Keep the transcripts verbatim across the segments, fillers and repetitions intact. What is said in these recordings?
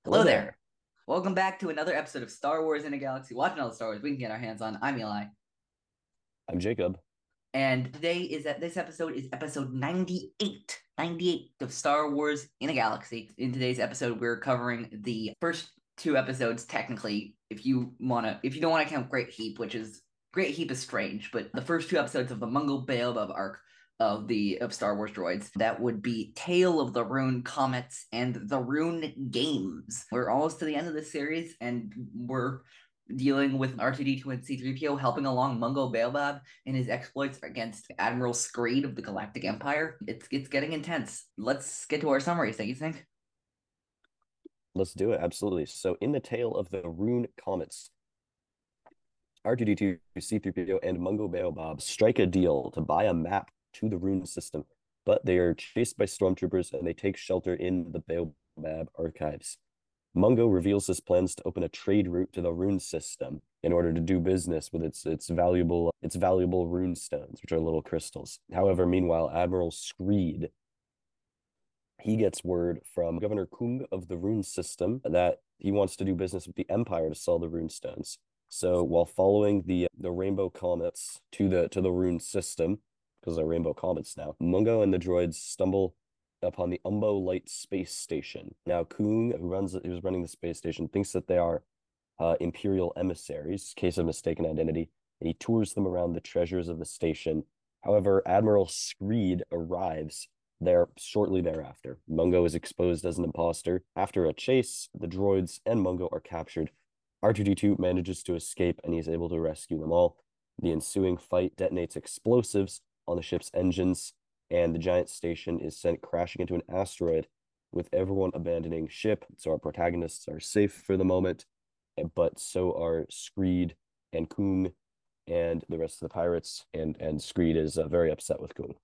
Hello Hello there. there. Welcome back to another episode of Star Wars in a Galaxy. Watching all the Star Wars we can get our hands on. I'm Eli. I'm Jacob. And today is that this episode is episode ninety-eight. ninety-eight of Star Wars in a Galaxy. In today's episode, we're covering the first two episodes, technically, if you wanna if you don't want to count Great Heap, which is Great Heap is strange, but the first two episodes of the Mungo Baobab arc of the of Star Wars droids. That would be Tale of the Rune Comets and the Rune Games. We're almost to the end of this series, and we're dealing with R two D two and C three P O helping along Mungo Baobab in his exploits against Admiral Screed of the Galactic Empire. It's it's getting intense. Let's get to our summaries. Don't you think? Let's do it. Absolutely. So, in the tale of the Rune Comets, R two D two, C three P O, and Mungo Baobab strike a deal to buy a map to the Rune system, but they are chased by stormtroopers and they take shelter in the Baobab archives. Mungo reveals his plans to open a trade route to the Rune system in order to do business with its its valuable its valuable rune stones, which are little crystals. However, meanwhile, Admiral Screed he gets word from Governor Kung of the Rune System that he wants to do business with the Empire to sell the rune stones. So while following the the Rainbow Comets to the to the Rune System, because they're Rainbow Comets now, Mungo and the droids stumble upon the Umbo Light Space Station. Now Kung, who runs who's running the space station, thinks that they are uh, Imperial emissaries, case of mistaken identity, and he tours them around the treasures of the station. However, Admiral Screed arrives there shortly thereafter. Mungo is exposed as an imposter. After a chase, the droids and Mungo are captured. R two D two manages to escape and he's able to rescue them all. The ensuing fight detonates explosives on the ship's engines, and the giant station is sent crashing into an asteroid, with everyone abandoning ship. So our protagonists are safe for the moment, but so are Screed and Kung and the rest of the pirates. And and Screed is uh, very upset with Kung.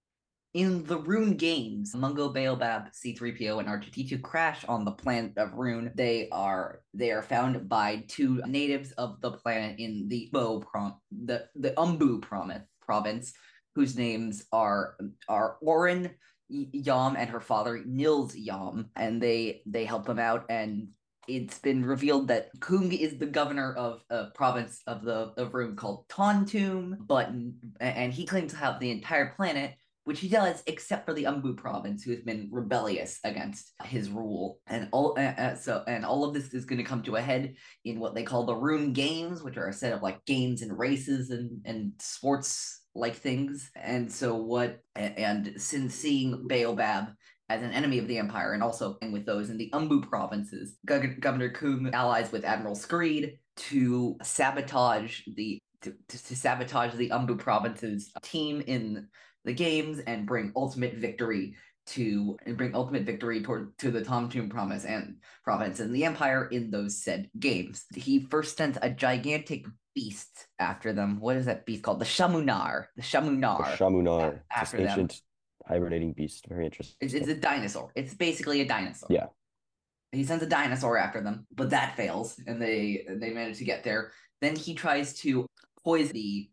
In the Rune Games, Mungo Baobab, C three P O, and R two D two crash on the planet of Rune. They are they are found by two natives of the planet in the Bo prom the the Umbu province province, whose names are are Orin Yam and her father Nils Yam, and they they help them out. And it's been revealed that Kung is the governor of a province of the of Rune called Tontum, but and he claims to have the entire planet, which he does, except for the Umbu province, who has been rebellious against his rule. And all uh, uh, so, and all of this is going to come to a head in what they call the Rune Games, which are a set of like games and races and and sports like things. And so, what and since seeing Baobab as an enemy of the Empire, and also and with those in the Umbu provinces, Governor Kung allies with Admiral Screed to sabotage the to, to, to sabotage the Umbu province's team in the games and bring ultimate victory to and bring ultimate victory toward to the Tom Tomb Promise and province and the Empire in those said games. He first sent a gigantic beast after them. What is that beast called? The Shamunar. The The Shamunar Shamunar, this after them. ancient hibernating beast. Very It's, it's interesting. a dinosaur. It's basically a dinosaur. Yeah. He sends a dinosaur after them, but that fails, and they they manage to get there. Then he tries to poison the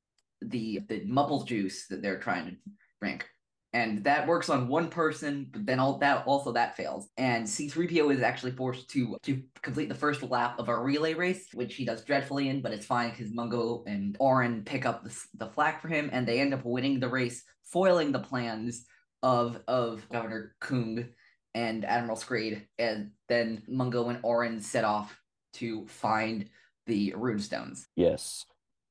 the the mubble juice that they're trying to drink. And that works on one person, but then all that also that fails. And C three P O is actually forced to to complete the first lap of a relay race, which he does dreadfully in, but it's fine because Mungo and Orin pick up the, the flack for him, and they end up winning the race, foiling the plans of of Governor Kung and Admiral Screed. And then Mungo and Orin set off to find the runestones. Yes.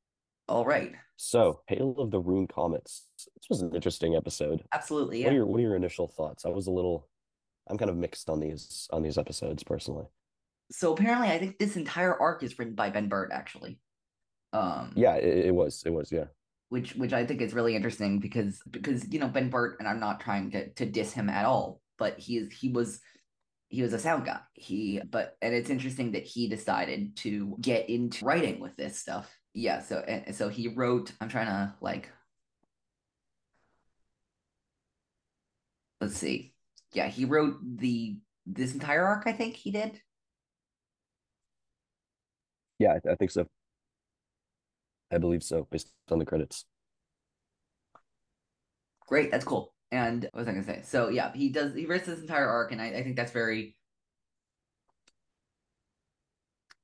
All right. So, Hail of the Rune Comets. This was an interesting episode. Absolutely, What are yeah. your what are your initial thoughts? I was a little I'm kind of mixed on these on these episodes personally. So apparently, I think this entire arc is written by Ben Burtt, actually. Um, Yeah, it, it was. It was, yeah. which which I think is really interesting because because you know Ben Burtt, and I'm not trying to to diss him at all, but he is he was he was a sound guy. He but and it's interesting that he decided to get into writing with this stuff. Yeah, so and so he wrote. I'm trying to like let's see. Yeah, he wrote the this entire arc. I think he did. Yeah, I, I think so. I believe so, based on the credits. Great, that's cool. And what was I gonna say? So yeah, he does he writes this entire arc, and I, I think that's very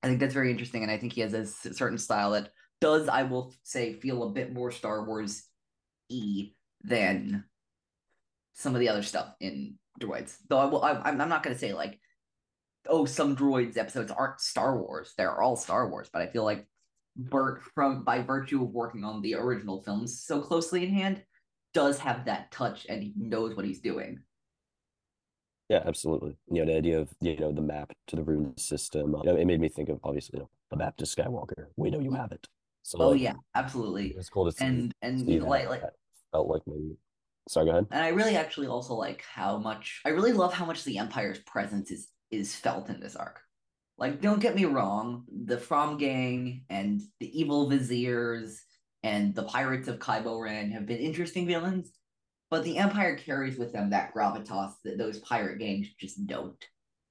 I think that's very interesting, and I think he has a certain style that does, I will say, feel a bit more Star Wars y than some of the other stuff in droids. Though I will, I, I'm not going to say like, oh, some droids episodes aren't Star Wars. They're all Star Wars, but I feel like Bert, from by virtue of working on the original films so closely in hand, does have that touch and he knows what he's doing. Yeah, absolutely. You know, the idea of, you know, the map to the rune system, uh, you know, it made me think of obviously, you know, the map to Skywalker. We know you have it. So Oh like yeah, absolutely. it's cool to see And and see you know, that. like like That felt like maybe sorry, go ahead. and I really actually also like how much I really love how much the Empire's presence is is felt in this arc. Like, don't get me wrong, the From Gang and the Evil Viziers and the Pirates of Kylo Ren have been interesting villains, but the Empire carries with them that gravitas that those pirate gangs just don't.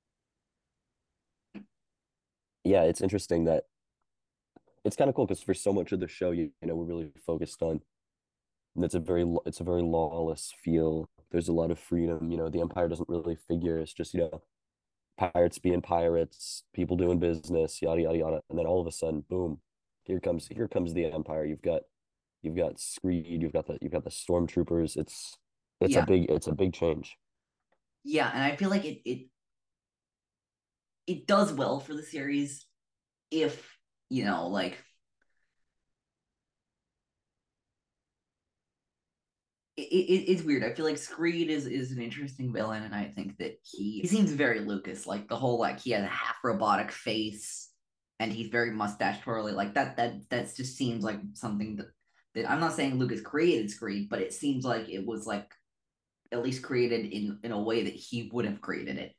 Yeah, it's interesting that it's kind of cool because for so much of the show, you, you know, we're really focused on and it's a very it's a very lawless feel. There's a lot of freedom. You know, the Empire doesn't really figure. It's just, you know, pirates being pirates, people doing business, yada yada yada. And then all of a sudden, boom, here comes here comes the Empire. You've got you've got Screed, you've got the you've got the stormtroopers. It's it's a Yeah, big it's a big change. yeah, and I feel like it it it does well for the series if you know, like it, it, it's weird. I feel like Screed is is an interesting villain, and I think that he he seems very Lucas. Like the whole like he has a half robotic face, and he's very mustache twirly. Like that that that just seems like something that that I'm not saying Lucas created Screed, but it seems like it was like at least created in in a way that he would have created it.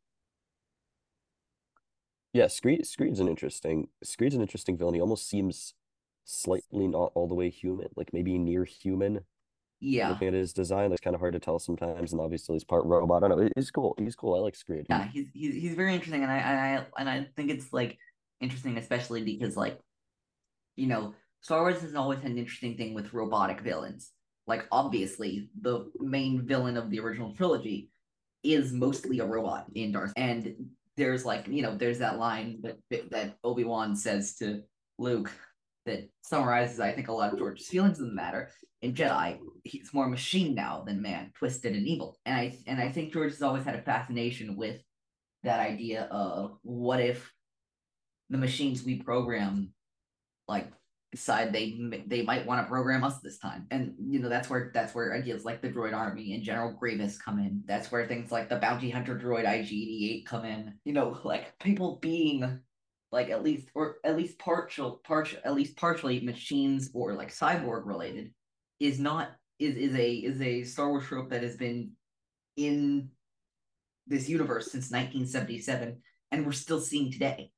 Yeah, Screed Screed's an interesting Screed's an interesting villain. He almost seems slightly not all the way human, like maybe near human. Yeah, Looking at his design, it's kind of hard to tell sometimes, and obviously he's part robot. I don't know. He's cool. He's cool. I like Screed. yeah, he's he's he's very interesting, and I and I and I think it's like interesting, especially because like you know, Star Wars has always had an interesting thing with robotic villains. Like, obviously, the main villain of the original trilogy is mostly a robot in Darth. And there's like, you know, there's that line that that Obi Wan says to Luke that summarizes, I think, a lot of George's feelings in the matter. In Jedi, he's more machine now than man, twisted and evil. And I and I think George has always had a fascination with that idea of what if the machines we program like decide they they might want to program us this time. And you know that's where that's where ideas like the droid army and General Grievous come in. That's where things like the bounty hunter droid I G eighty-eight come in. You know, like people being like at least or at least partial partial at least partially machines or like cyborg related is not is is a is a Star Wars trope that has been in this universe since nineteen seventy-seven and we're still seeing today.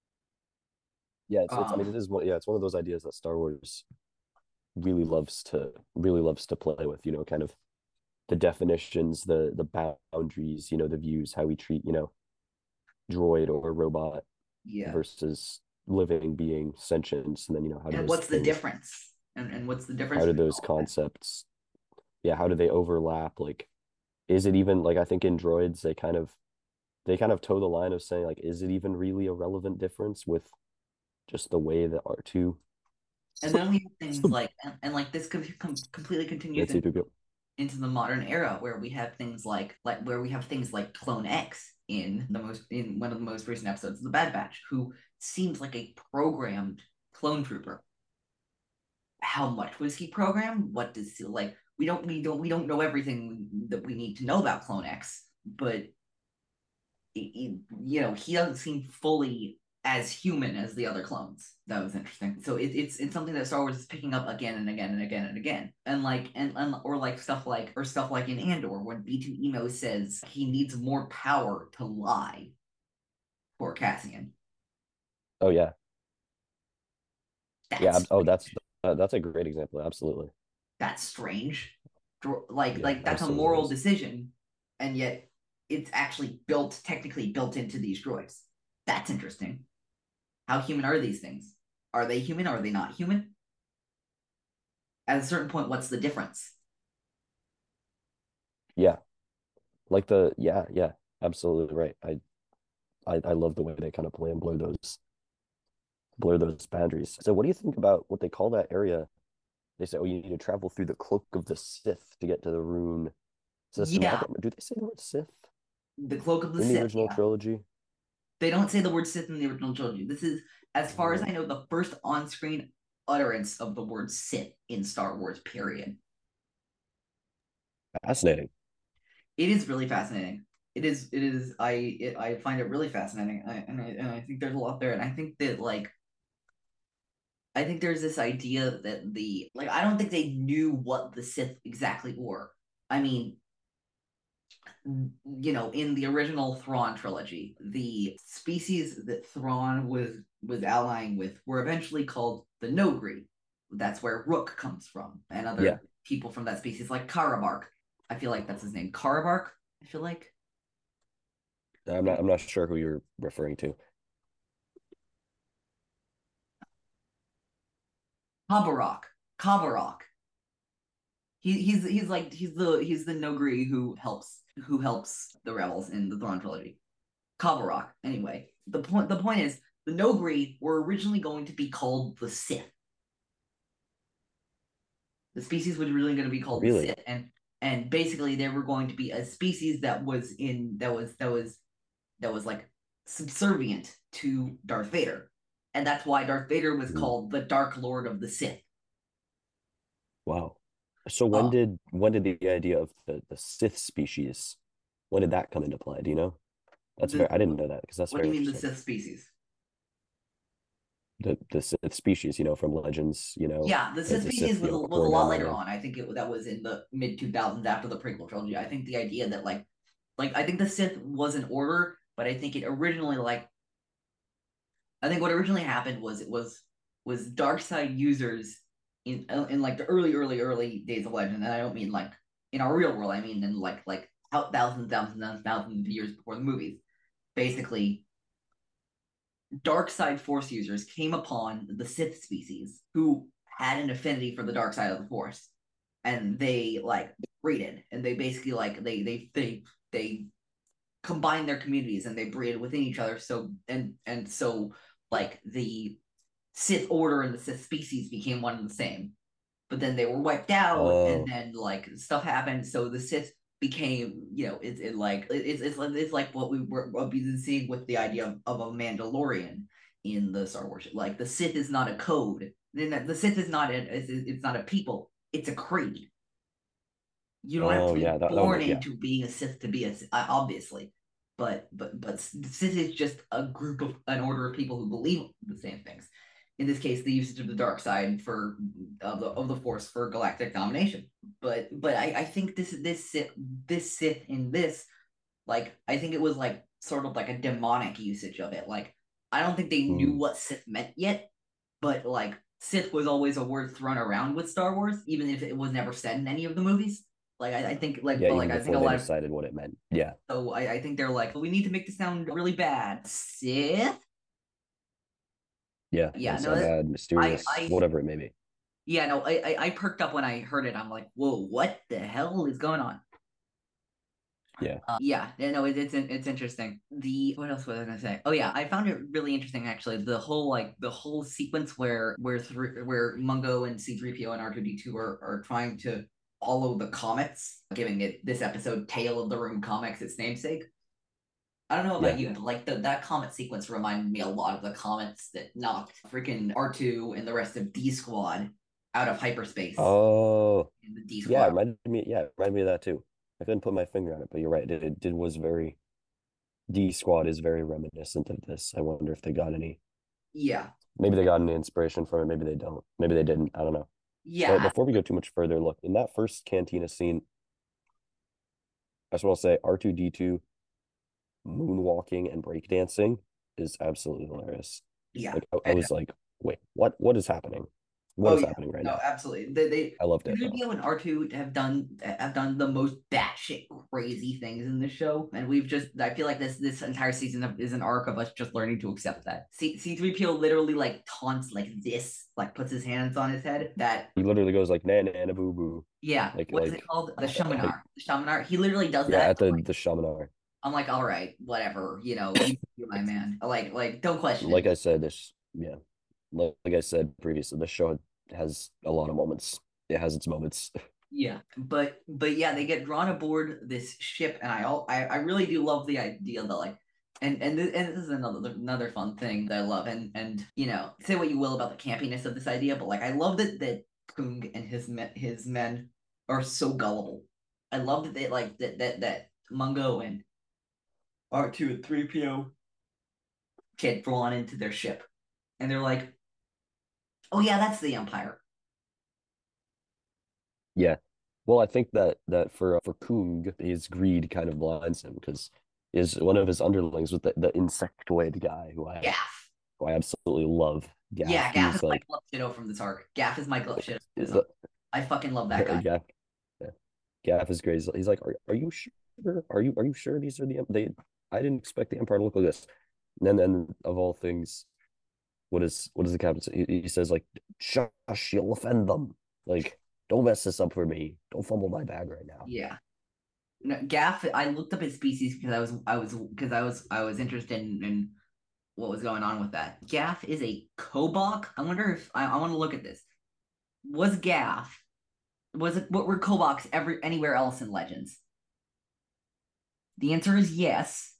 Yeah, it's it's. I mean, Um it is one. Yeah, it's one of those ideas that Star Wars really loves to really loves to play with. You know, kind of the definitions, the the boundaries. You know, the views, how we treat you know droid or robot yeah. versus living being sentience, and then you know how do And those what's the things, difference? And and what's the difference how do between those all of that? concepts, yeah, how do they overlap? Like, is it even like I think in droids they kind of they kind of toe the line of saying like, is it even really a relevant difference with just the way that R two And then we have things like and, and like this com- com- completely continues and in, C three P O. into the modern era where we have things like like where we have things like Clone X in the most in one of the most recent episodes of the Bad Batch, who seems like a programmed clone trooper. How much was he programmed? What does he like? We don't we don't we don't know everything that we need to know about Clone X, but it, you know, he doesn't seem fully as human as the other clones. That was interesting. So it, it's it's something that Star Wars is picking up again and again and again and again. And like and, and or like stuff like or stuff like in Andor when B two Emo says he needs more power to lie for Cassian. Oh yeah, yeah. That's Oh, that's uh, that's a great example. Absolutely. that's strange. Like Yeah, like that's a absolutely moral is. decision, and yet it's actually built technically built into these droids. That's interesting. How human are these things? Are they human? Are they not human? At a certain point, what's the difference? Yeah, like the yeah, yeah. Absolutely right. I I I love the way they kind of play and blow those blur those boundaries. So what do you think about what they call that area? They say, oh, you need to travel through the cloak of the Sith to get to the rune system. I Yeah, don't, do they say the word Sith the cloak of the in the Sith. original Yeah, trilogy? they don't say the word Sith in the original trilogy. This is, as far as Mm, I know, the first on-screen utterance of the word Sith in Star Wars. Period. fascinating. It is really fascinating. It is. It is. I. It, I find it really fascinating, I, and I and I think there's a lot there, and I think that like I think there's this idea that the like I don't think they knew what the Sith exactly were. I mean, you know, in the original Thrawn trilogy, the species that Thrawn was was allying with were eventually called the Noghri. That's where Rook comes from, and Yeah, other people from that species, like Karabark. I feel like that's his name, Karabark. I feel like I'm not. I'm not sure who you're referring to. Kabarok. Kabarok. He, he's he's like he's the he's the Noghri who helps who helps the rebels in the Thrawn trilogy. Kabarok. Anyway, the point the point is the Noghri were originally going to be called the Sith. The species was really going to be called the Really? Sith, and and basically they were going to be a species that was in that was that was that was like subservient to Darth Vader, and that's why Darth Vader was Mm, called the Dark Lord of the Sith. wow. So when Uh, did when did the idea of the the Sith species, when did that come into play? Do you know? That's the very. I didn't know that because that's what do very you mean the interesting. Sith species? The the Sith species, you know, from Legends, you know, Yeah, the the, Sith the species Sith, you was a, know, was a born lot down later there. on. I think it that was in the mid two thousands after the prequel trilogy. I think the idea that like like I think the Sith was an order, but I think it originally like I think what originally happened was it was was dark side users in in like the early early early days of Legend, and I don't mean like in our real world. I mean in like like thousands thousands thousands thousands of years before the movies. Basically, dark side force users came upon the Sith species who had an affinity for the dark side of the force, and they like breeded, and they basically like they they they they combined their communities and they breeded within each other. So and and so like the Sith order and the Sith species became one and the same. But then they were wiped out, and Oh, then like stuff happened. So the Sith became, you know, it's it like it's it's it's like what we were what we've been seeing with the idea of, of a Mandalorian in the Star Wars. Like the Sith is not a code. Then the Sith is not a, it's, it's not a people. It's a creed. You don't have oh to be yeah, that, that would born make yeah. into being a Sith to be a Sith, obviously. But but but Sith is just a group of an order of people who believe the same things. In this case, the usage of the dark side for of the of the Force for galactic domination. But but I, I think this this Sith this Sith in this like I think it was like sort of like a demonic usage of it. Like I don't think they knew Mm. what Sith meant yet, but like Sith was always a word thrown around with Star Wars, even if it was never said in any of the movies. Like I, I think like Yeah, but like even I think before a they lot of decided what it meant. Yeah. so I, I think they're like, well, we need to make this sound really bad. Sith? Yeah. Yeah, Doesn't no, sound that, bad, I mysterious, I whatever it may be. yeah, no, I, I I perked up when I heard it. I'm like, whoa, what the hell is going on? Yeah. Uh, yeah, yeah, no, it, it's it's interesting. The what else was I gonna say? Oh yeah, I found it really interesting actually. The whole like the whole sequence where where thr where Mungo and C three P O and R two D two are are trying to follow the comets, giving it this episode Tale of the Room Comics its namesake. I don't know about Yeah. you, but like the, that comet sequence reminded me a lot of the comets that knocked freaking R two and the rest of D Squad out of hyperspace Oh, in the D yeah. It Squad. reminded me. Yeah, it reminded me of that too. I couldn't put my finger on it, but you're right. It, it did was very D Squad is very reminiscent of this. I wonder if they got any. Yeah, Maybe they got any inspiration from it. Maybe they don't. Maybe they didn't. I don't know. But yeah, before we go too much further, look in that first cantina scene. I just want to say R two D two moonwalking and breakdancing is absolutely hilarious. yeah. Like I, I was like, wait, what? What is happening? What Oh is yeah, happening right no, now? absolutely. They they I loved it though. C-three P O and R two have done have done the most batshit crazy things in this show, and we've just I feel like this this entire season of, is an arc of us just learning to accept that. C C3PO literally like taunts like this, like puts his hands on his head. That He literally goes like na na na boo boo, yeah, like what is it like called? The like Shamanar. The Shamanar. He literally does yeah that. at the the Shamanar. I'm like, all right, whatever, you know, you, you're my man. Like like don't question it. Like I said, this yeah. like, like I said previously, the show has a lot of moments. It has its moments. Yeah, but but yeah, they get drawn aboard this ship, and I all I, I really do love the idea that like, and and this, and this is another another fun thing that I love, and and you know, say what you will about the campiness of this idea, but like I love that that Kung and his men his men are so gullible. I love that they like that that that Mungo and R two and three P O get drawn into their ship, and they're like, oh yeah, that's the Empire. Yeah. Well, I think that that for uh, for Kung, his greed kind of blinds him because is one of his underlings with the, the insectoid guy who I Gaff. who I absolutely love. Gaff. Yeah, Gaff is He's my like club Shido from this arc. Gaff is my club Shido from this arc. the I fucking love that guy. Gaff. Yeah. Gaff is great. He's, he's like, are, are you sure? Are you are you sure these are the they? I didn't expect the Empire to look like this. And then, then of all things, what is what does the captain say? He, he says like, "Shush, you'll offend them. Like, don't mess this up for me. Don't fumble my bag right now." Yeah. No, Gaff, I looked up his species because I was I was because I was I was interested in, in what was going on with that. Gaff is a Kobok. I wonder if I, I want to look at this. Was Gaff was it what were Koboks ever anywhere else in Legends? The answer is yes.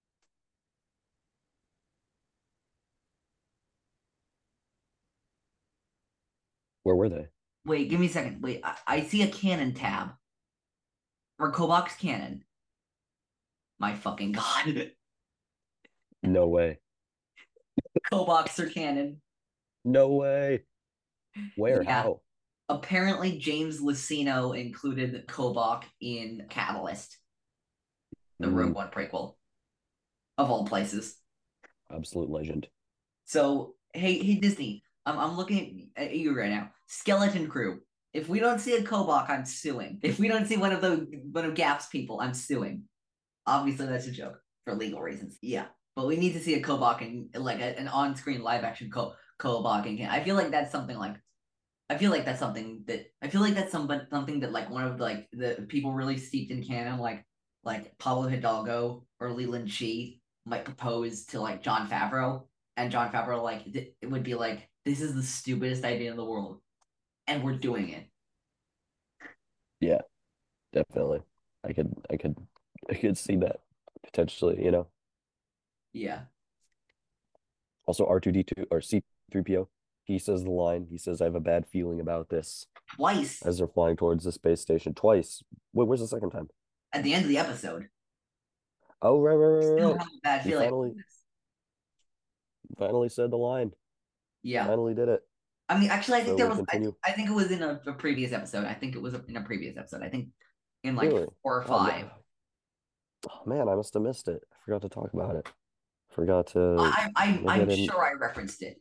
Where were they? Wait, give me a second. Wait, I, I see a canon tab. Or Kobok's canon. My fucking god. No way. Koboks are canon. No way. Where? Yeah. How? Apparently, James Lucino included Kobok in Catalyst, the Rogue Mm, One prequel, of all places. absolute legend. So, hey, hey, Disney, I'm, I'm looking at you right now. Skeleton Crew. If we don't see a Kobok, I'm suing. If we don't see one of the one of Gap's people, I'm suing. Obviously, that's a joke for legal reasons. Yeah, but we need to see a Kobok and like a, an on-screen live-action Ko Kobok. And I feel like that's something like I feel like that's something that I feel like that's somebody something that like one of like the people really steeped in canon, like like Pablo Hidalgo or Leland Shee might propose to like Jon Favreau, and Jon Favreau like th- it would be like this is the stupidest idea in the world, and we're doing it. Yeah, definitely. I could I could I could see that potentially, you know. Yeah, Also R two D two or C three P O. He says the line, he says, I have a bad feeling about this twice as they're flying towards the space station twice. Wait, where's the second time? at the end of the episode. Oh, right, right, right, right, Still right. have a bad He feeling. finally finally said the line. Yeah, Finally did it. I mean, actually, I think So there we was. I, continue. I think it was in a, a previous episode. I think it was in a previous episode. I think in like Really? four or Oh, five. man. Oh, man, I must have missed it. I forgot to talk about it. Forgot to I, I, maybe I I'm didn't. sure I referenced it.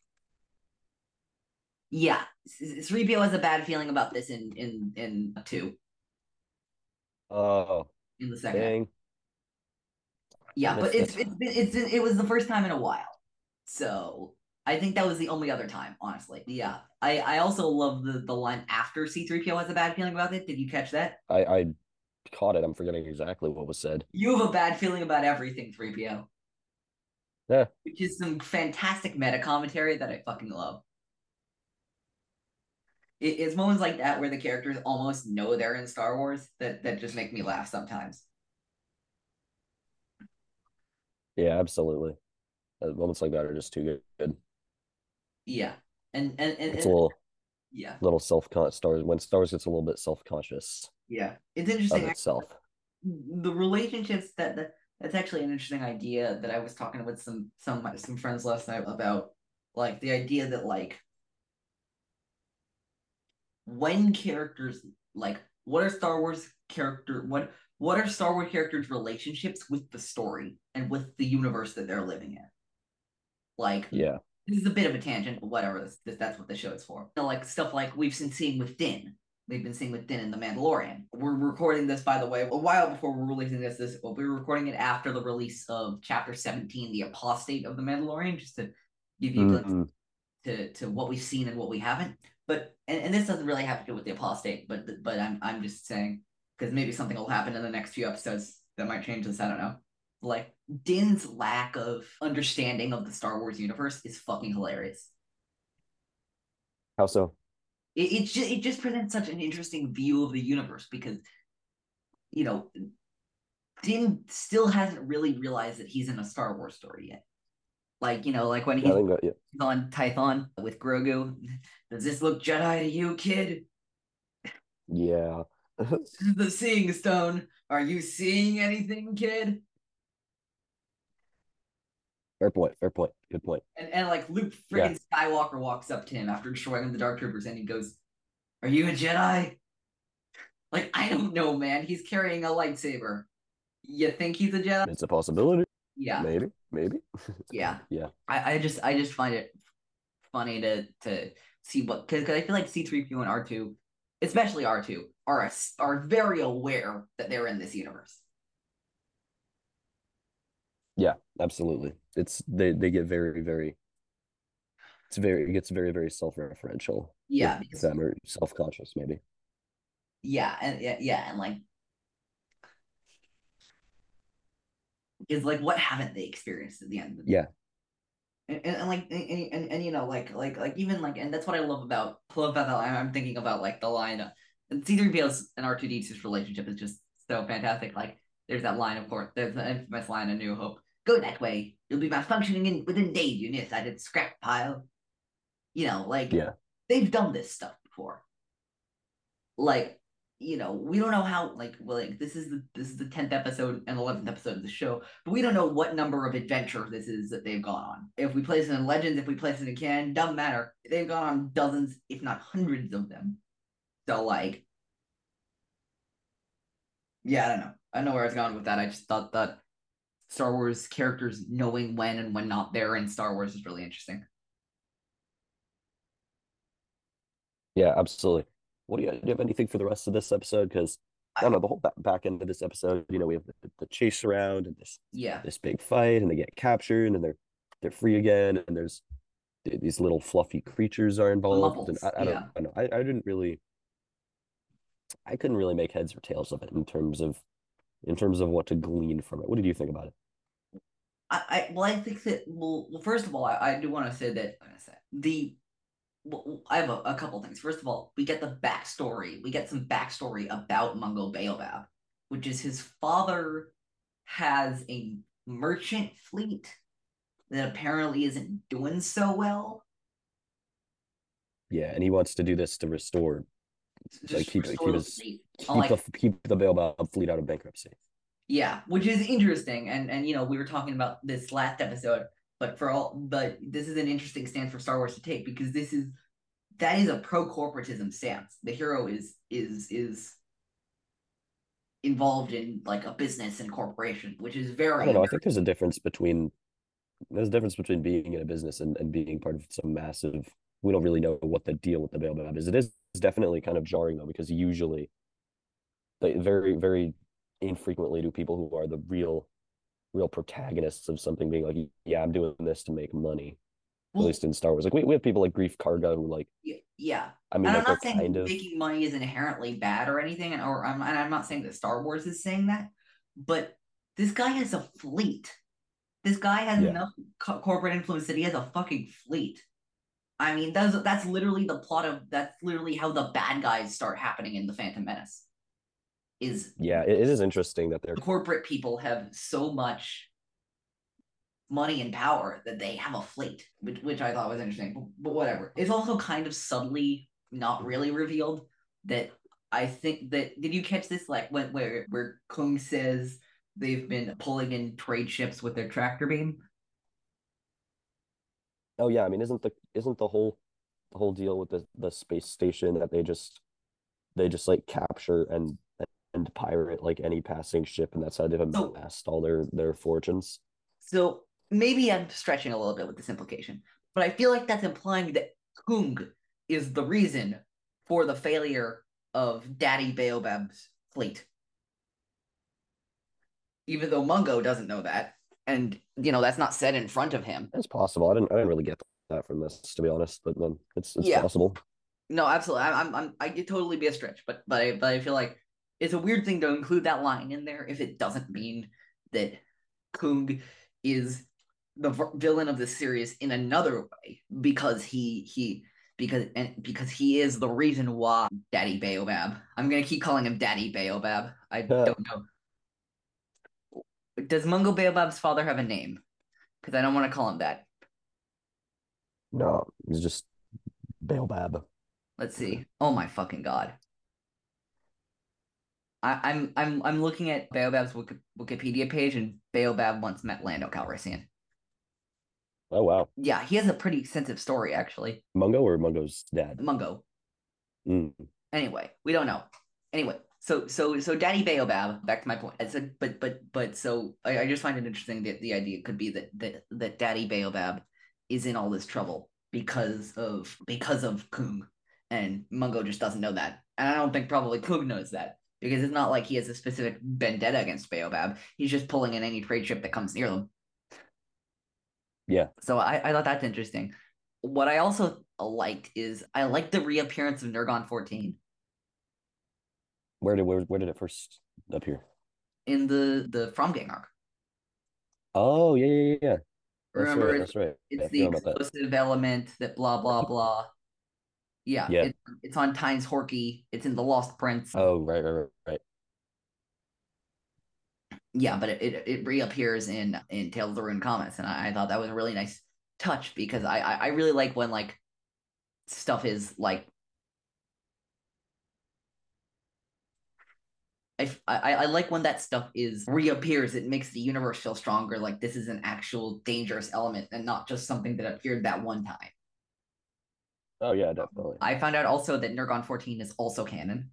Yeah, three P O has a bad feeling about this in in in two Oh, in the second episode. dang. I Yeah, but missed it's it. it's it's it was the first time in a while, so I think that was the only other time, honestly. Yeah, I I also love the the line after C three P O has a bad feeling about it. Did you catch that? I, I caught it. I'm forgetting exactly what was said. You have a bad feeling about everything three P O, Yeah, which is some fantastic meta commentary that I fucking love. It, it's moments like that where the characters almost know they're in Star Wars that that just make me laugh sometimes. yeah, absolutely. Uh, moments like that are just too good. Yeah, and and and, It's a and little yeah. little self-con Star Wars when Star Wars gets a little bit self-conscious Yeah, it's of interesting. itself. The relationships that, that that's actually an interesting idea that I was talking with some some some friends last night about, like the idea that like when characters like what are Star Wars character what what are Star Wars characters' relationships with the story and with the universe that they're living in? Like Yeah. this is a bit of a tangent, but whatever. This, this, that's what the show is for. You know, like stuff like we've been seeing with Din. We've been seeing with Din in The Mandalorian. We're recording this, by the way, a while before we're releasing this. This well, we're recording it after the release of Chapter seventeen, The Apostate of The Mandalorian, just to give you a glimpse Mm-hmm. to, to what we've seen and what we haven't. But and, and this doesn't really have to do with The Apostate, but but I'm I'm just saying because maybe something will happen in the next few episodes that might change this. I don't know. Like Din's lack of understanding of the Star Wars universe is fucking hilarious. How so? It it just it just presents such an interesting view of the universe because you know Din still hasn't really realized that he's in a Star Wars story yet. Like you know, like when I he's think that, yeah. on Tython with Grogu, does this look Jedi to you, kid? Yeah. This is the Seeing Stone. Are you seeing anything, kid? Fair point. Fair point. Good point. And and like Luke Yeah. friggin' Skywalker walks up to him after destroying the Dark Troopers, and he goes, "Are you a Jedi?" Like I don't know, man. He's carrying a lightsaber. You think he's a Jedi? It's a possibility. Yeah, Maybe. Maybe. yeah. Yeah. I, I just I just find it funny to to see what because I feel like C three P O and R two, especially R two, are a, are very aware that they're in this universe. Yeah. Absolutely. It's they they get very very. It's very it gets very very self-referential with Yeah, because them, or self-conscious maybe. yeah, and yeah, yeah, and like is like what haven't they experienced at the end of the Yeah. and, and, and like and, and, and you know like like like even like and that's what I love about love about that line. I'm thinking about like the line of C three P O's and R two D two's relationship is just so fantastic. Like there's that line, of course, there's the infamous line in New Hope. Go that way. You'll be malfunctioning in within days, you nearsighted scrap pile. You know, like Yeah. they've done this stuff before. Like you know, we don't know how like well like this is the this is the tenth episode and eleventh episode of the show, but we don't know what number of adventure this is that they've gone on. If we place it in Legends, if we place it in canon, doesn't matter. They've gone on dozens, if not hundreds of them. So like, yeah, I don't know. I don't know where I was going with that. I just thought that Star Wars characters knowing when and when not they're in Star Wars is really interesting. Yeah, absolutely. What do you, do you have anything for the rest of this episode? Because I I, don't know, the whole back, back end of this episode, you know, we have the, the chase around and this yeah, this big fight, and they get captured, and they're they're free again, and there's these little fluffy creatures are the involved, and Mupples. I, I don't Yeah, I know. I, I didn't really I couldn't really make heads or tails of it in terms of in terms of what to glean from it. What did you think about it? I, I well, I think that well, well first of all, I, I do want to say that the well, I have a, a couple things. First of all, we get the backstory. We get some backstory about Mungo Baobab, which is his father has a merchant fleet that apparently isn't doing so well. Yeah, and he wants to do this to restore, like Just keep keep restore the his fleet. keep the Like, keep the Baobab fleet out of bankruptcy. yeah, which is interesting. And and you know, we were talking about this last episode, but for all but this is an interesting stance for Star Wars to take because this is that is a pro corporatism stance. The hero is is is involved in like a business and corporation, which is I don't very know. I think there's a difference between there's a difference between being in a business and, and being part of some massive. We don't really know what the deal with the Baobab is. It is definitely kind of jarring though, because usually, like, very very infrequently do people who are the real real protagonists of something being like, yeah, I'm doing this to make money. At well, least in Star Wars, like we, we have people like Grief Karga who like, yeah. I mean, And I'm like they're not saying kind of, making money is inherently bad or anything, and or I'm and I'm not saying that Star Wars is saying that, but this guy has a fleet. This guy has yeah, enough co- corporate influence that he has a fucking fleet. I mean, that's that's literally the plot of that's literally how the bad guys start happening in the Phantom Menace. Is yeah, it, it is interesting that they're, corporate people have so much money and power that they have a fleet, which, which I thought was interesting. But, but whatever. It's also kind of subtly not really revealed that I think that did you catch this like when where where Kung says they've been pulling in trade ships with their tractor beam? oh yeah, I mean, isn't the isn't the whole the whole deal with the the space station that they just they just like capture and and pirate like any passing ship, and that's how they've So amassed all their their fortunes. so maybe I'm stretching a little bit with this implication, but I feel like that's implying that Kung is the reason for the failure of Daddy Baobab's fleet. Even though Mungo doesn't know that. And, you know, that's not said in front of him. It's possible. I didn't I didn't really get that from this, to be honest, but then it's it's Yeah. possible. No, absolutely. I, I'm, I'm, I could totally be a stretch, but, but I, but I feel like it's a weird thing to include that line in there if it doesn't mean that Kung is the v- villain of the series in another way because he he because and because he is the reason why Daddy Baobab. I'm gonna keep calling him Daddy Baobab. I don't know. Does Mungo Baobab's father have a name? Because I don't want to call him that. No, he's just Baobab. Let's see. Oh my fucking god. I, I'm I'm I'm looking at Baobab's Wiki, Wikipedia page, and Baobab once met Lando Calrissian. Oh wow. Yeah, he has a pretty extensive story actually. Mungo or Mungo's dad? Mungo. Mm. Anyway, we don't know. Anyway, so so so Daddy Baobab. Back to my point. It's a, but but but so I, I just find it interesting that the idea could be that that that Daddy Baobab is in all this trouble because of because of Kung, and Mungo just doesn't know that, and I don't think probably Kung knows that. Because it's not like he has a specific vendetta against Baobab. He's just pulling in any trade ship that comes near them. Yeah. So I, I thought that's interesting. What I also liked is I liked the reappearance of Nergon fourteen. Where did where, where did it first appear? In the the Fromgang arc. Oh yeah yeah yeah. That's Remember, right. it's, That's right. it's I the forgot about that. explosive element that blah blah blah. Yeah, Yeah. it, it's on Tynes Horky. It's in the Lost Prince. Oh right right right right. Yeah, but it, it, it reappears in in Tales of the Rune comics, and I, I thought that was a really nice touch because I, I I really like when like stuff is like I, I I like when that stuff is reappears. It makes the universe feel stronger. Like this is an actual dangerous element and not just something that appeared that one time. Oh yeah, definitely. I found out also that Nergon fourteen is also canon.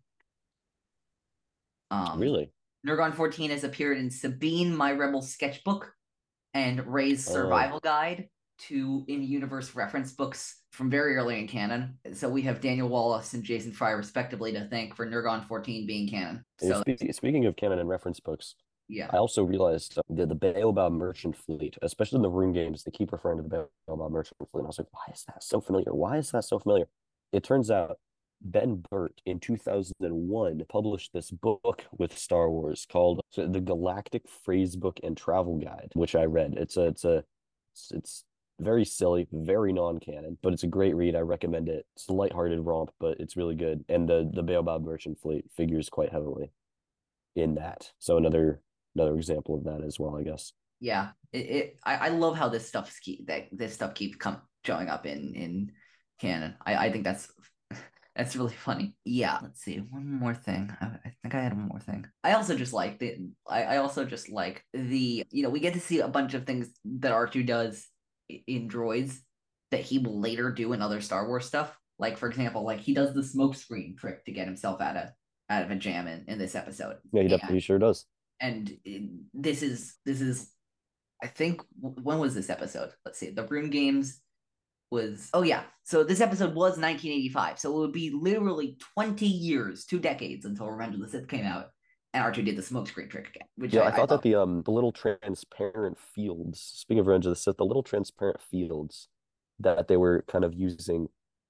Um, Really? Nergon fourteen has appeared in Sabine, My Rebel sketchbook, and Ray's Oh. survival guide to in-universe reference books from very early in canon. So we have Daniel Wallace and Jason Fry respectively to thank for Nergon fourteen being canon. You're So spe- speaking of canon and reference books, yeah, I also realized uh, the the Baobab Merchant Fleet, especially in the Rune games, they keep referring to the Baobab Merchant Fleet. And I was like, why is that so familiar? Why is that so familiar? It turns out Ben Burt in two thousand one published this book with Star Wars called the Galactic Phrasebook and Travel Guide, which I read. It's a it's a it's, it's very silly, very non-canon, but it's a great read. I recommend it. It's a lighthearted romp, but it's really good. And the the Baobab Merchant Fleet figures quite heavily in that. So another another example of that as well, I guess. yeah. It, it I, I love how this stuff keep that this stuff keeps come showing up in in canon. I I think that's that's really funny. Yeah, let's see. One more thing. I, I think I had one more thing. I also just like the I, I also just like the you know, we get to see a bunch of things that R two does in droids that he will later do in other Star Wars stuff. Like for example, like he does the smoke screen trick to get himself out of out of a jam in, in this episode. Yeah, he, and, definitely sure does. And this is this is I think when was this episode? Let's see. The Rune Games was oh yeah. So this episode was nineteen eighty-five. So it would be literally twenty years, two decades until Revenge of the Sith came out, and R two did the smokescreen trick again. Which Yeah, I, I thought I that the um the little transparent fields, speaking of Revenge of the Sith, the little transparent fields that they were kind of using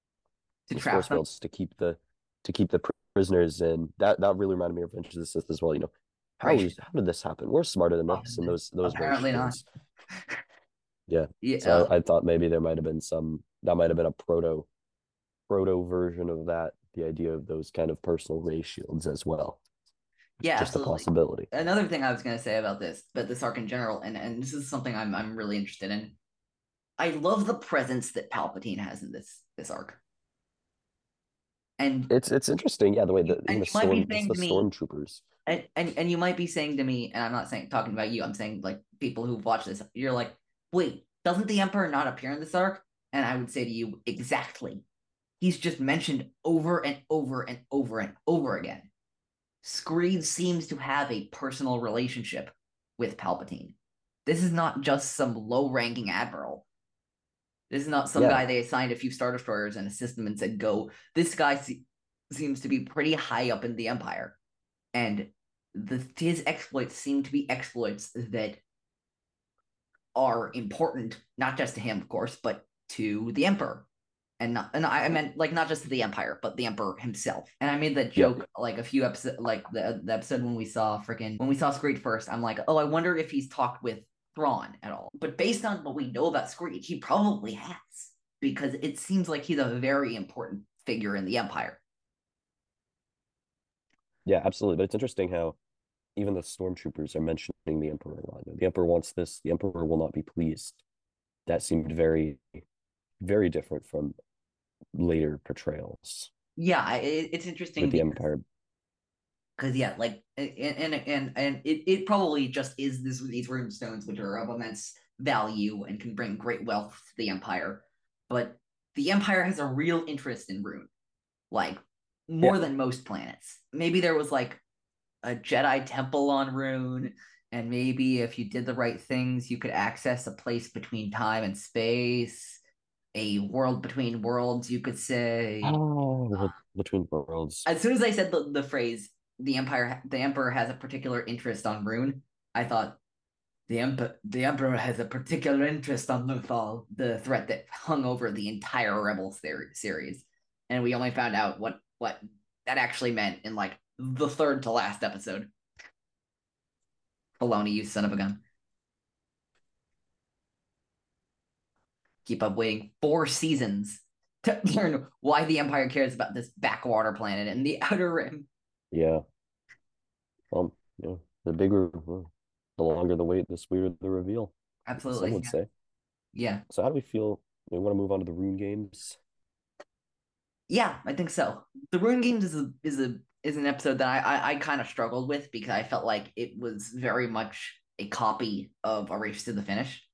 to as trap force them. fields to keep the to keep the prisoners in, that that really reminded me of Revenge of the Sith as well. You know, how Right. is, how did this happen? We're smarter than this, and those those Apparently not. versions. Yeah. Yeah. So I, I thought maybe there might have been some that might have been a proto proto version of that, the idea of those kind of personal ray shields as well. Yeah, Just absolutely. a possibility. Another thing I was gonna say about this, but this arc in general, and, and this is something I'm I'm really interested in. I love the presence that Palpatine has in this this arc. And It's it's interesting, yeah, the way that and even the you might be storm saying the to me- stormtroopers. and, and and you might be saying to me, and I'm not saying talking about you, I'm saying like people who've watched this, you're like, wait, doesn't the Emperor not appear in this arc? And I would say to you, exactly. He's just mentioned over and over and over and over again. Screed seems to have a personal relationship with Palpatine. This is not just some low-ranking admiral. This is not some Yeah. guy they assigned a few Star Destroyers and a system and said, go. This guy se- seems to be pretty high up in the Empire. And the, his exploits seem to be exploits that are important, not just to him, of course, but to the Emperor. And not, and I meant like not just to the Empire, but the Emperor himself. And I made that joke yeah. like a few episodes, like the, the episode when we saw freaking when we saw Screed first. I'm like, oh, I wonder if he's talked with Thrawn at all. But based on what we know about Screed, he probably has, because it seems like he's a very important figure in the Empire. Yeah, absolutely. But it's interesting how even the stormtroopers are mentioning the Emperor a lot. The Emperor wants this. The Emperor will not be pleased. That seemed very, very different from later portrayals Yeah, it, it's interesting with the because Empire. because yeah, like and and and, and it, it probably just is this these rune stones which are of immense value and can bring great wealth to the Empire. But the Empire has a real interest in rune, like Yeah. more than most planets. Maybe there was like a Jedi temple on Rune, and maybe if you did the right things, you could access a place between time and space, a world between worlds, you could say. Oh, between worlds. As soon as I said the, the phrase the empire the emperor has a particular interest on Rune, I thought the emperor the emperor has a particular interest on Lothal, the threat that hung over the entire Rebel ser- series. And we only found out what what that actually meant in like the third to last episode. Baloney, you son of a gun. Keep up waiting four seasons to learn why the Empire cares about this backwater planet in the Outer Rim. Yeah. Um, yeah. The bigger, well, the longer the wait, the sweeter the reveal, some Absolutely. would Yeah. say. Yeah. So how do we feel? We want to move on to the rune games. Yeah, I think so. The Rune Games is a is a is an episode that I I, I kind of struggled with because I felt like it was very much a copy of A Race to the Finish,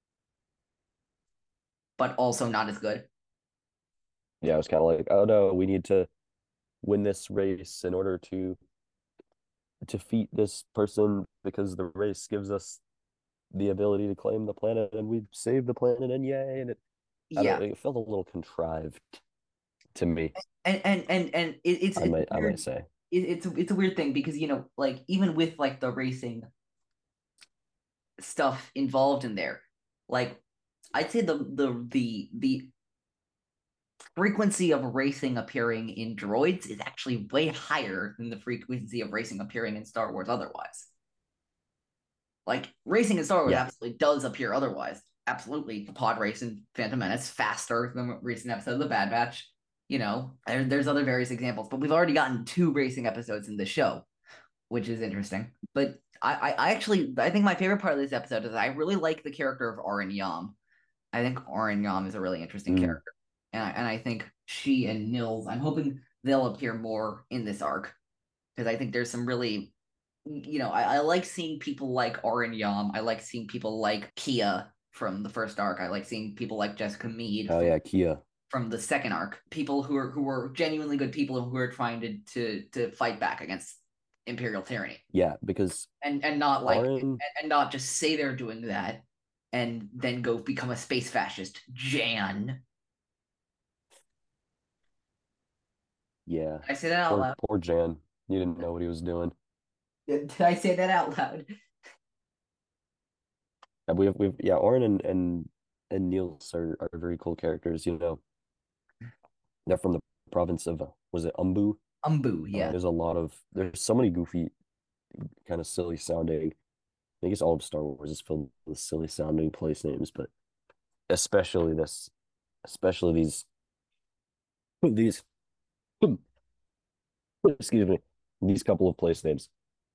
but also not as good. Yeah, I was kind of like, oh no, we need to win this race in order to defeat this person because the race gives us the ability to claim the planet and we save the planet and yay. And it, I don't Yeah, know, it felt a little contrived to me. and and and and it, it's I it's might, I might weird. say. It, it's it's a weird thing because you know like even with like the racing stuff involved in there, like I'd say the the the the frequency of racing appearing in droids is actually way higher than the frequency of racing appearing in Star Wars otherwise. Like racing in Star Wars Yeah, absolutely does appear otherwise. Absolutely. Pod race in Phantom Menace faster than the recent episode of The Bad Batch. You know, there, there's other various examples, but we've already gotten two racing episodes in the show, which is interesting. But I, I, I actually I think my favorite part of this episode is I really like the character of Oren Yam. I think Oren Yam is a really interesting mm, character. And I, and I think she and Nils, I'm hoping they'll appear more in this arc because I think there's some really, you know, I, I like seeing people like Oren Yam. I like seeing people like Kia from the first arc. I like seeing people like Jessica Mead oh from, yeah, Kia. from the second arc. People who are who are genuinely good people who are trying to to to fight back against imperial tyranny Yeah, because and and not like and, Orin, and not just say they're doing that and then go become a space fascist. Jan, yeah, did I say that out poor loud? poor Jan. You didn't know what he was doing. Did I say that out loud? And we've we've yeah, Orin and and and Niels are are very cool characters. You know, they're from the province of uh, was it Umbu? Umbu, Uh, yeah. there's a lot of there's so many goofy, kind of silly sounding. I guess all of Star Wars is filled with silly sounding place names, but especially this, especially these these excuse me, these couple of place names.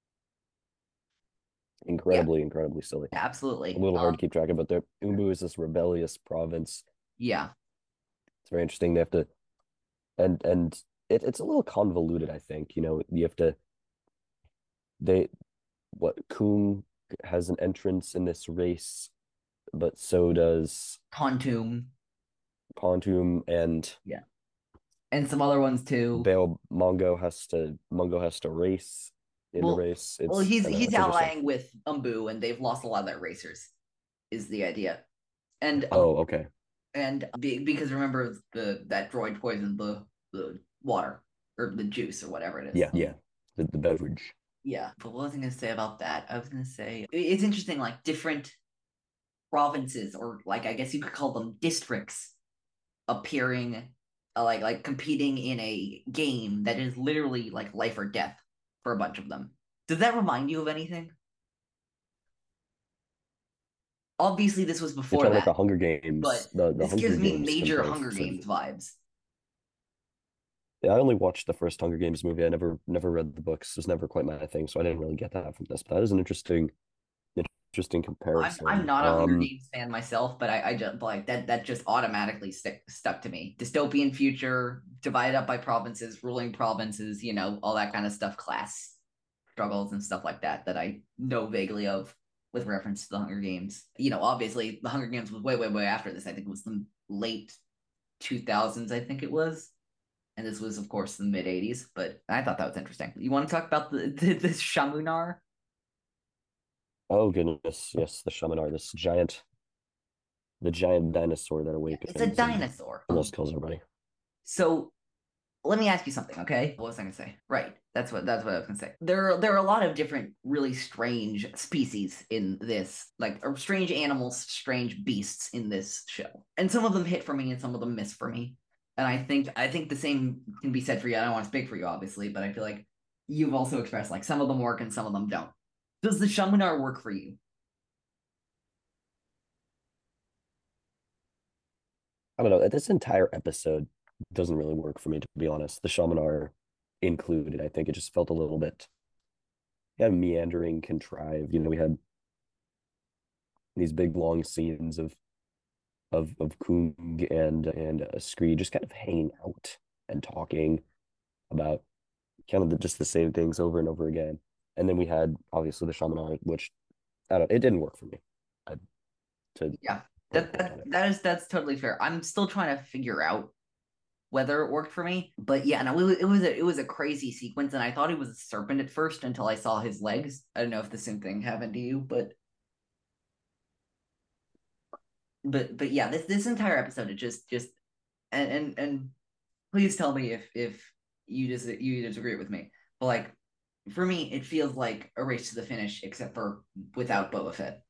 Yeah, Incredibly, incredibly silly. A absolutely. little hard to Um, keep track of, but they're Umbu is this rebellious province. yeah. It's very interesting. They have to and and it, it's a little convoluted, I think. You know, you have to they what Coon has an entrance in this race, but so does Pontoon. Pontoon and Yeah. And some other ones too. Bail Mongo has to Mungo has to race in the Well, race. well, It's he's I don't know, he's it's interesting. allying with Umbu, and they've lost a lot of their racers, is the idea. And um, Oh, okay. and be, because remember the that droid poisoned the the water or the juice or whatever it is. Yeah, yeah. The, the beverage. Yeah. But what was I gonna say about that? I was gonna say it's interesting, like different provinces or like I guess you could call them districts appearing, uh, like like competing in a game that is literally like life or death for a bunch of them. Does that remind you of anything? Obviously, this was They before try to make that, the Hunger Games, but the the this Hunger gives me Games major Hunger comparison. Games vibes. Yeah, I only watched the first Hunger Games movie. I never never read the books. It was never quite my thing, so I didn't really get that from this. But that is an interesting interesting I'm I'm comparison. not a Hunger Um, Games fan myself, but I, I just like that that just automatically stick stuck to me. Dystopian future, divided up by provinces, ruling provinces, you know, all that kind of stuff, class struggles and stuff like that that I know vaguely of with reference to the Hunger Games. You know, obviously the Hunger Games was way, way, way after this. I think it was the late two thousands, I think it was. And this was, of course, the mid eighties, but I thought that was interesting. You want to talk about the, the this Shamunar? oh goodness, yes, the Shamanar, this giant, the giant dinosaur that Yeah, it's a awakens and dinosaur. almost kills everybody. So let me ask you something, okay? What was I gonna say? Right. That's what that's what I was gonna say. There there are a lot of different really strange species in this, like or strange animals, strange beasts in this show. And some of them hit for me and some of them miss for me. And I think I think the same can be said for you. I don't want to speak for you, obviously, but I feel like you've also expressed like some of them work and some of them don't. Does the Shamunar work for you? I don't know. This entire episode doesn't really work for me, to be honest. The Shamanar included, I think it just felt a little bit, yeah, meandering, contrived. You know, we had these big long scenes of of of Kung and and uh, Scree just kind of hanging out and talking about kind of the, just the same things over and over again. And then we had obviously the Shamanar, which I don't, it didn't work for me. I, to Yeah. put a That, point on that it. that is that's totally fair. I'm still trying to figure out whether it worked for me. But yeah, no, it was, it was a it was a crazy sequence, and I thought he was a serpent at first until I saw his legs. I don't know if the same thing happened to you, but but but yeah, this this entire episode it just just and and, and please tell me if if you just you disagree with me. But like for me, it feels like a race to the finish, except for without Boba Fett.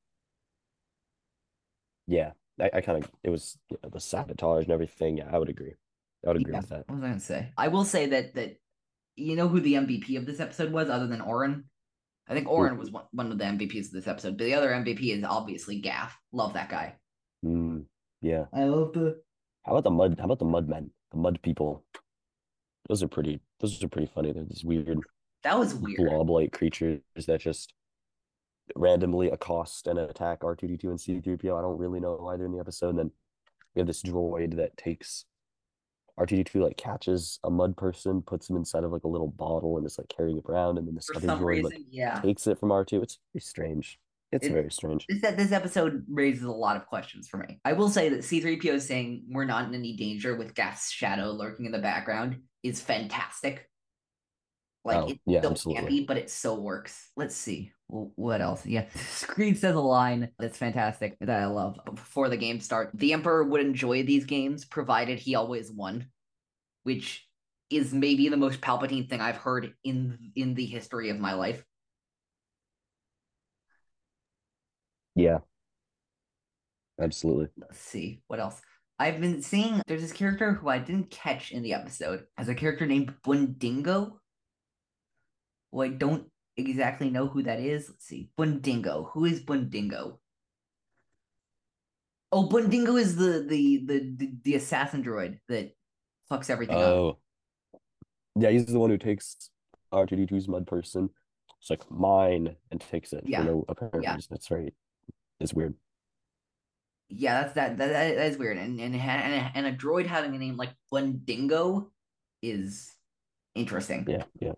Yeah, I, I kind of it was, you know, the sabotage and everything. Yeah, I would agree. I would agree Yeah, with that. what was I gonna say? I will say that that you know who the M V P of this episode was, other than Oren. I think Oren was Mm, one, one of the M V Ps of this episode, but the other M V P is obviously Gaff. Love that guy. mm, yeah. I love the. How about the mud? How about the mud men? The mud people. Those are pretty. Those are pretty funny. They're these weird That was weird. blob-like creatures that just randomly accost and attack R two D two and C three P O. I don't really know why they're in the episode. And then we have this droid that takes R two D two, like catches a mud person, puts him inside of like a little bottle and is like carrying it around. And then this For other some droid like reason, yeah. takes it from R two. It's very strange. It's It very strange. this this episode raises a lot of questions for me. I will say that C three P O saying we're not in any danger with Gaff's shadow lurking in the background is fantastic. Like Oh, it's yeah, so absolutely. campy, but it so works. Let's see. Well, what else? Yeah. Screed says a line that's fantastic that I love. Before the game start, the Emperor would enjoy these games provided he always won, which is maybe the most Palpatine thing I've heard in in the history of my life. Yeah, absolutely. Let's see what else. I've been seeing there's this character who I didn't catch in the episode as a character named Bundingo, who I don't exactly know who that is. Let's see. Bundingo. Who is Bundingo? Oh, Bundingo is the the the the, the assassin droid that fucks everything up. Oh, yeah, he's the one who takes R two D two's mud person. It's like mine and takes it for Yeah. no apparent Yeah. reason. It's very, it's weird. Yeah, that's that that, that is weird. And and, and a, and a droid having a name like Bundingo is interesting. Yeah, yeah.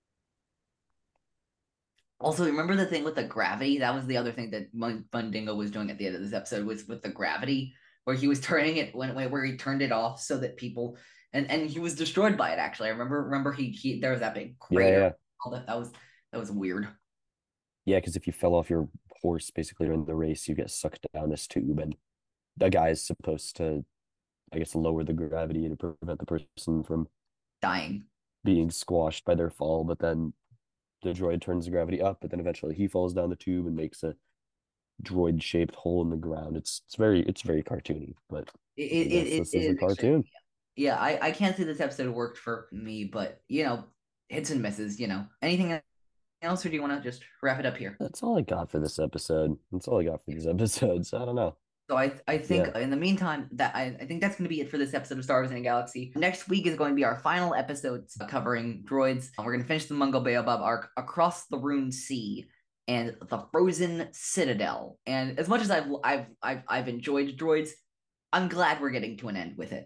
Also, remember the thing with the gravity? That was the other thing that Bundingo was doing at the end of this episode was with the gravity, where he was turning it when where he turned it off so that people and and he was destroyed by it. Actually, I remember remember he he there was that big Yeah, crater. yeah. All that that was that was weird. Yeah, because if you fell off your horse basically during the race, you get sucked down this tube, and the guy is supposed to, I guess, lower the gravity to prevent the person from Dying. being squashed by their fall. But then the droid turns the gravity up, but then eventually he falls down the tube and makes a droid-shaped hole in the ground. It's it's very it's very cartoony, but It I it, guess it, this it is a is extremely. cartoon. Yeah, I I can't say this episode worked for me, but you know, hits and misses. You know, anything else, or do you want to just wrap it up here? That's all I got for this episode. That's all I got for these episodes. I don't know. So I I think Yeah. in the meantime that I, I think that's going to be it for this episode of Star Wars in a Galaxy. Next week is going to be our final episodes covering droids. We're going to finish the Mungo Baobab arc across the Rune Sea and the Frozen Citadel. And as much as I've I've I've, I've enjoyed droids, I'm glad we're getting to an end with it.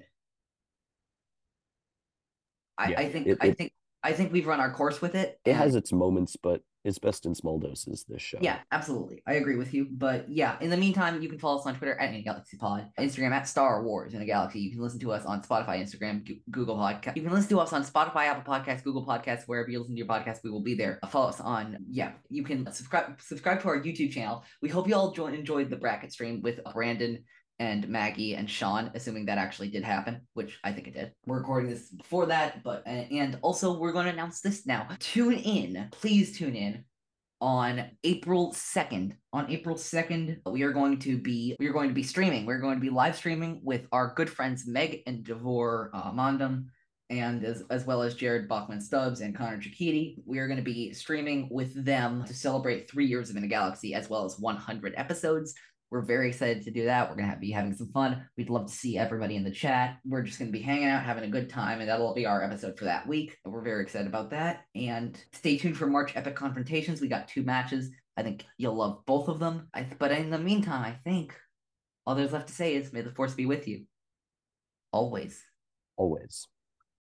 I, Yeah. I think It I it think I think we've run our course with it. it And has its moments, but it's best in small doses, this show. yeah, absolutely. I agree with you. But yeah, in the meantime, you can follow us on Twitter at Galaxy Pod, Instagram at Star Wars in a Galaxy. You can listen to us on Spotify, Instagram, G- Google Podcast. You can listen to us on Spotify, Apple Podcasts, Google Podcasts, wherever you listen to your podcast, we will be there. Follow us on, yeah, you can subscribe subscribe to our YouTube channel. We hope you all join, enjoyed the bracket stream with Brandon and Maggie and Sean, assuming that actually did happen, which I think it did. We're recording this before that, but and also we're going to announce this now. Tune in, please tune in on April second. On April second, we are going to be we are going to be streaming. We're going to be live streaming with our good friends Meg and Devor uh, Mondum, and as, as well as Jared Bachman Stubbs and Connor Chikiti. We are going to be streaming with them to celebrate three years of In a Galaxy, as well as one hundred episodes. We're very excited to do that. We're going to be having some fun. We'd love to see everybody in the chat. We're just going to be hanging out, having a good time, and that'll be our episode for that week. We're very excited about that. And stay tuned for March Epic Confrontations. We got two matches. I think you'll love both of them. I th- but in the meantime, I think all there's left to say is may the force be with you. Always. Always.